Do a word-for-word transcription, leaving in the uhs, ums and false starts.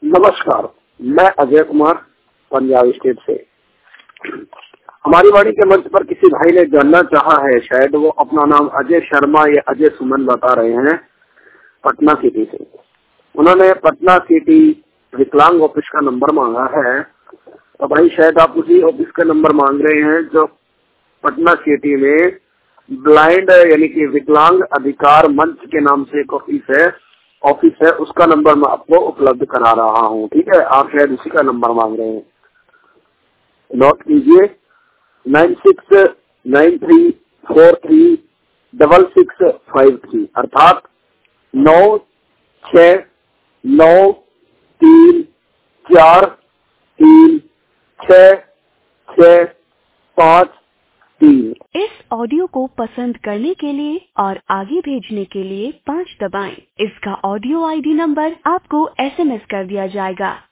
नमस्कार, मैं अजय कुमार पंजाब स्टेट से। हमारी वाणी के मंच पर किसी भाई ने जानना चाहा है, शायद वो अपना नाम अजय शर्मा या अजय सुमन बता रहे हैं, पटना सिटी से। उन्होंने पटना सिटी विकलांग ऑफिस का नंबर मांगा है। तो भाई शायद आप उसी ऑफिस का नंबर मांग रहे हैं जो पटना सिटी में ब्लाइंड यानी कि विकलांग अधिकार मंच के नाम से एक ऑफिस है ऑफिस है उसका नंबर मैं आपको उपलब्ध करा रहा हूँ। ठीक है, आप शायद उसी का नंबर मांग रहे हैं। नोट कीजिए, nine six nine three four three double six five three अर्थात नौ छ नौ तीन चार तीन छ छ पाँच तीन। इस ऑडियो को पसंद करने के लिए और आगे भेजने के लिए पाँच दबाएं। इसका ऑडियो आईडी नंबर आपको एसएमएस कर दिया जाएगा।